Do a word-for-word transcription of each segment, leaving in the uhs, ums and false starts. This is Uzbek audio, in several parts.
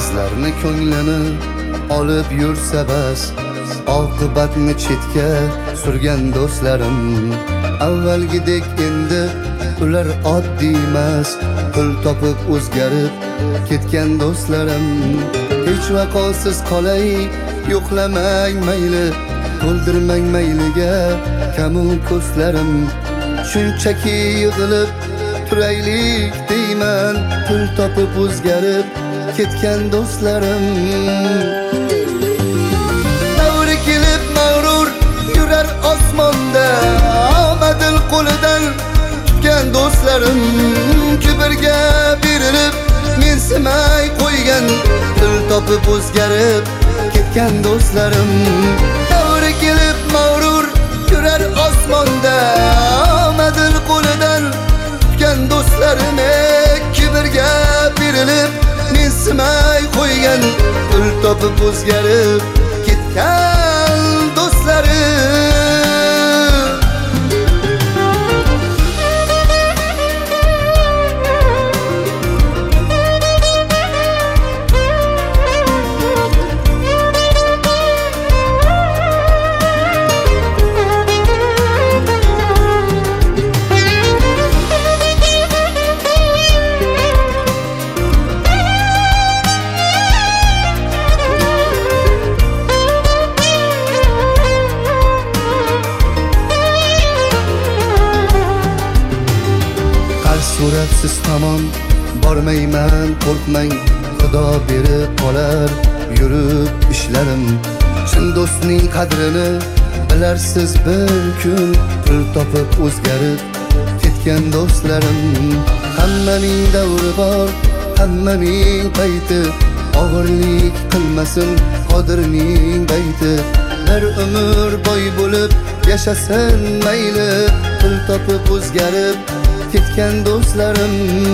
Qizlarni ko'nglini olib yursa bas, oqibatni chetga surgan do'stlarim. Avvalgidek endi ular oddiy emas, pul topib o'zgarib ketgan do'stlarim. Hech vaqosiz qolay, yo'qlamang mayli, to'ldirmang mayliga kamu ko'zlarim. Shunchaki yig'ilib turaylik deyman, pul topib o'zgarib ketgan do'stlarim. Davri kelib mag'rur yurar osmonda, omadil qo'lidan tutgan do'stlarim. Kibrga berilib mensimay qo'ygan, pul topib o'zgarib ketgan do'stlarim. Davri kelib mag'rur yurar osmonda, omadil qo'lidan tutgan do'stlarim. Kibrga berilib mensimay qo'ygan, pul topib o'zgarib ketgan do'stlarim. Suratsiz tomon bormayman, qo'rqmang, Xudo berib qolar yurib ishlarim. Chin do'stning qadrini bilarsiz bir kun, pul topib o'zgarib ketgan do'stlarim. Hammaning davri bor, hammaning payti, og'irlik qilmasin Qodirning bayti. Bir umr boy bo'lib yashasin mayli, pul topib o'zgarib ketgan do'stlarim.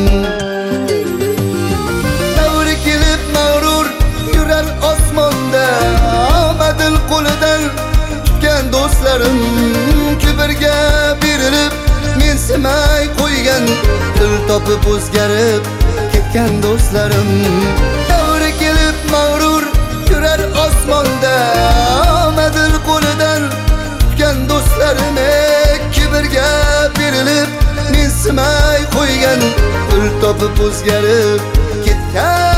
Davri kelib mag'rur yurar osmonda, omadil qo'lidan tutgan do'stlarim. Kibrga berilib mensimay qo'ygan, pul topib o'zgarib ketgan do'stlarim. Davri kelib mag'rur yurar osmonda, omadil qo'lidan tutgan do'stlarim. Kibrga berilib mensimay qo'ygan, pul topib o'zgarib ketgan